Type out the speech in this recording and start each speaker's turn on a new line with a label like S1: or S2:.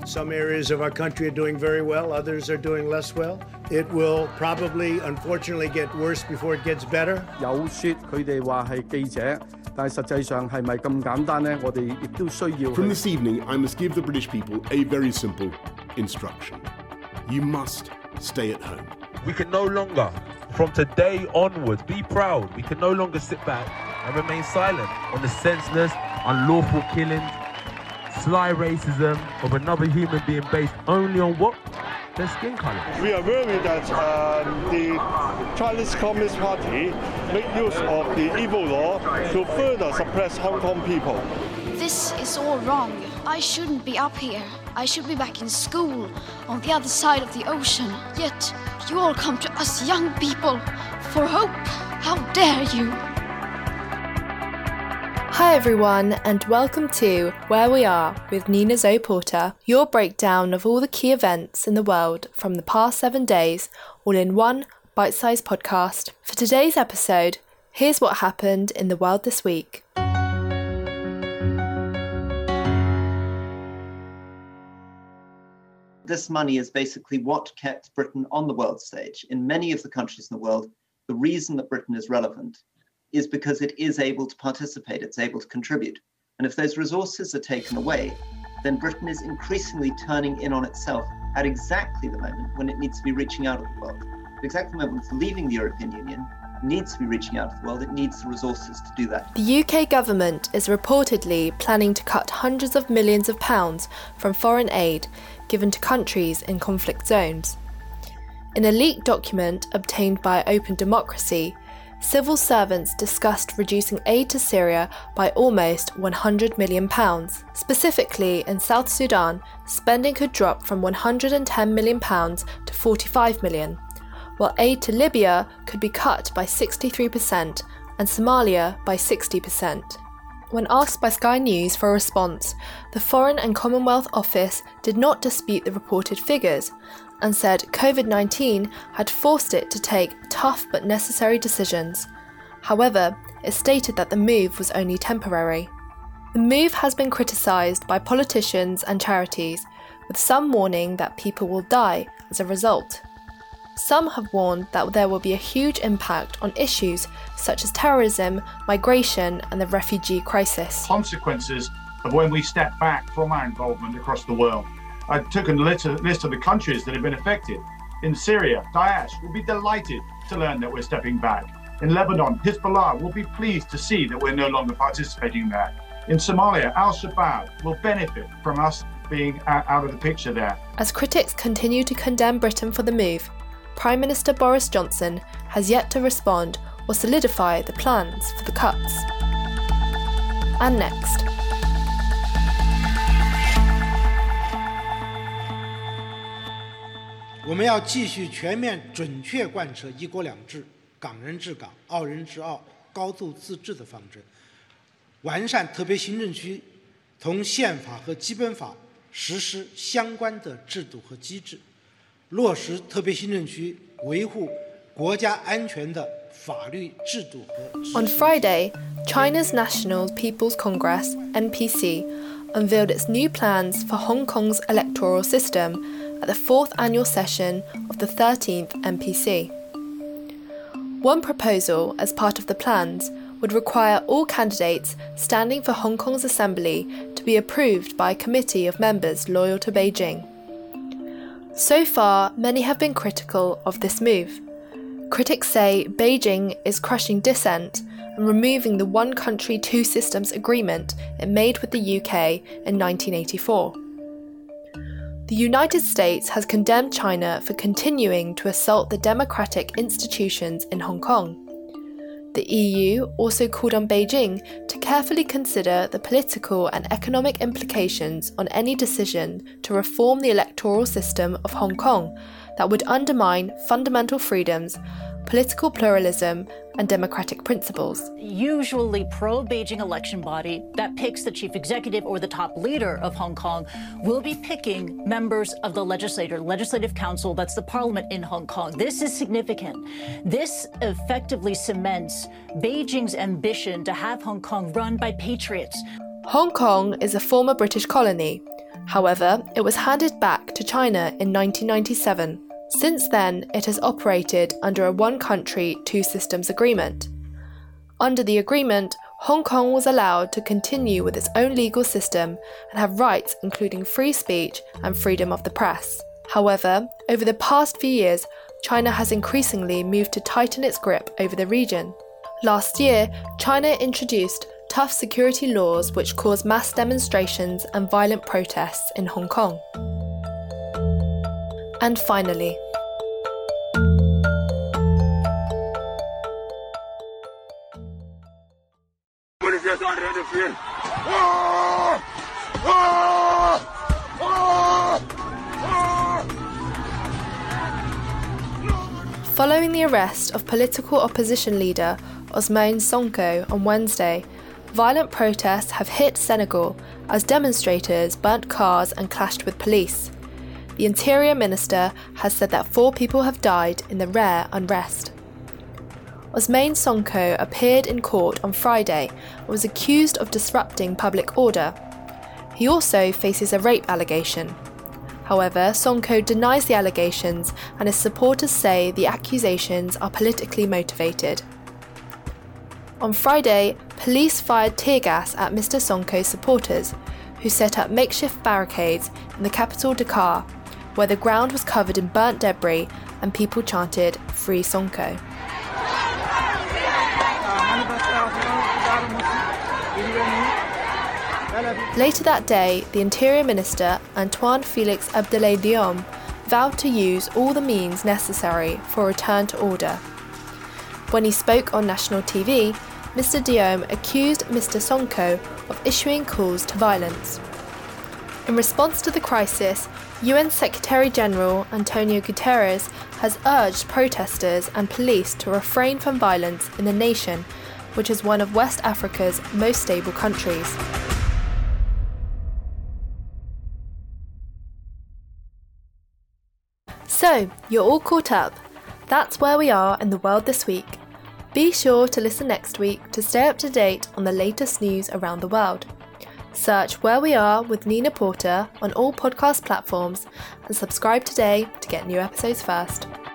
S1: Some areas of our country are doing very well, others are doing less well. It will probably, unfortunately, get worse before it gets better.
S2: 有說佢哋話係記者，但係實際上係咪咁簡單呢？我哋亦都需要。
S3: From this evening, I must give the British people a very simple instruction. You must stay at home.
S4: We can no longer, from today onwards, be proud. We can no longer sit back and remain silent on the senseless, unlawful killings, sly racism of another human being based only on what? Their skin colour.
S5: We are worried that the Chinese Communist Party make use of the evil law to further suppress Hong Kong people.
S6: This is all wrong. I shouldn't be up here. I should be back in school on the other side of the ocean. Yet you all come to us young people for hope. How dare you?
S7: Hi everyone, and welcome to Where We Are with Nina Zoe Porter, your breakdown of all the key events in the world from the past 7 days, all in one bite-sized podcast. For today's episode, here's what happened in the world this week.
S8: This money is basically what kept Britain on the world stage. In many of the countries in the world, the reason that Britain is relevant is because it is able to participate, it's able to contribute. And if those resources are taken away, then Britain is increasingly turning in on itself at exactly the moment when it needs to be reaching out at the world. At exactly the moment it's leaving the European Union, it needs to be reaching out to the world, it needs the resources to do that.
S7: The UK government is reportedly planning to cut hundreds of millions of pounds from foreign aid given to countries in conflict zones. In a leaked document obtained by Open Democracy, civil servants discussed reducing aid to Syria by almost £100 million. Specifically, in South Sudan, spending could drop from £110 million to £45 million, while aid to Libya could be cut by 63% and Somalia by 60%. When asked by Sky News for a response, the Foreign and Commonwealth Office did not dispute the reported figures and said COVID-19 had forced it to take tough but necessary decisions. However, it stated that the move was only temporary. The move has been criticised by politicians and charities, with some warning that people will die as a result. Some have warned that there will be a huge impact on issues such as terrorism, migration, and the refugee crisis.
S9: Consequences of when we step back from our involvement across the world. I took a list of the countries that have been affected. In Syria, Daesh will be delighted to learn that we're stepping back. In Lebanon, Hezbollah will be pleased to see that we're no longer participating there. In Somalia, Al-Shabaab will benefit from us being out of the picture there.
S7: As critics continue to condemn Britain for the move, Prime Minister Boris Johnson has yet to respond or solidify the plans for the cuts. And next.
S10: We will continue to全面准确贯彻一国两制、港人治港、澳人治澳、高度自治的方针，完善特别行政区同宪法和基本法实施相关的制度和机制，落实特别行政区维护国家安全的法律制度和执行。
S7: On Friday, China's National People's Congress, NPC, unveiled its new plans for Hong Kong's electoral system at the 4th annual session of the 13th NPC. One proposal as part of the plans would require all candidates standing for Hong Kong's assembly to be approved by a committee of members loyal to Beijing. So far, many have been critical of this move. Critics say Beijing is crushing dissent and removing the One Country, Two Systems agreement it made with the UK in 1984. The United States has condemned China for continuing to assault the democratic institutions in Hong Kong. The EU also called on Beijing to carefully consider the political and economic implications on any decision to reform the electoral system of Hong Kong that would undermine fundamental freedoms, political pluralism, and democratic principles.
S11: Usually pro-Beijing election body that picks the chief executive or the top leader of Hong Kong will be picking members of the legislative council, that's the parliament in Hong Kong. This is significant. This effectively cements Beijing's ambition to have Hong Kong run by patriots.
S7: Hong Kong is a former British colony. However, it was handed back to China in 1997. Since then, it has operated under a one-country, two-systems agreement. Under the agreement, Hong Kong was allowed to continue with its own legal system and have rights including free speech and freedom of the press. However, over the past few years, China has increasingly moved to tighten its grip over the region. Last year, China introduced tough security laws which caused mass demonstrations and violent protests in Hong Kong. And finally, following the arrest of political opposition leader Ousmane Sonko on Wednesday, violent protests have hit Senegal as demonstrators burnt cars and clashed with police. The Interior Minister has said that 4 people have died in the rare unrest. Ousmane Sonko appeared in court on Friday and was accused of disrupting public order. He also faces a rape allegation. However, Sonko denies the allegations and his supporters say the accusations are politically motivated. On Friday, police fired tear gas at Mr. Sonko's supporters, who set up makeshift barricades in the capital Dakar, where the ground was covered in burnt debris and people chanted, "Free Sonko." Later that day, the Interior Minister, Antoine Félix Abdoulaye Diome, vowed to use all the means necessary for a return to order. When he spoke on national TV, Mr. Diome accused Mr. Sonko of issuing calls to violence. In response to the crisis, UN Secretary-General Antonio Guterres has urged protesters and police to refrain from violence in the nation, which is one of West Africa's most stable countries. So, you're all caught up. That's where we are in the world this week. Be sure to listen next week to stay up to date on the latest news around the world. Search Where We Are with Nina Porter on all podcast platforms and subscribe today to get new episodes first.